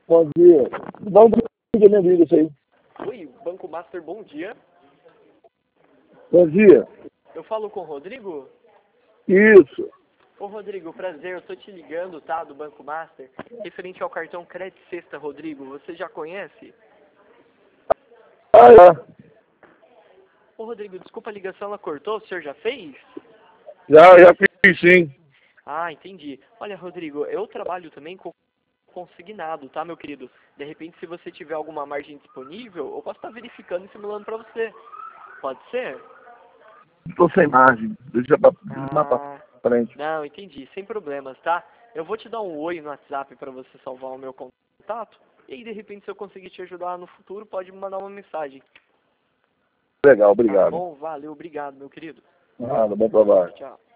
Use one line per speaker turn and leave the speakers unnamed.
Bom dia. Dá um dia isso aí.
Oi, Banco Master, bom dia.
Bom dia.
Eu falo com o Rodrigo?
Isso.
Ô Rodrigo, prazer, eu tô te ligando, tá, do Banco Master, referente ao cartão Crédito Sexta, Rodrigo, você já conhece?
Ah, é.
Ô Rodrigo, desculpa a ligação, ela cortou, o senhor já fez?
Já fiz sim.
Ah, entendi. Olha, Rodrigo, eu trabalho também com consignado, tá, meu querido? De repente, se você tiver alguma margem disponível, eu posso estar verificando e simulando pra você. Pode ser?
Estou sem margem. Deixa pra
Ah,
frente.
não, entendi, sem problemas, tá? Eu vou te dar um oi no WhatsApp pra você salvar o meu contato. E aí, de repente, se eu conseguir te ajudar no futuro, pode me mandar uma mensagem.
Legal,
Tá
obrigado.
bom? Valeu, obrigado, meu querido.
Nada, bom trabalho.
Tchau.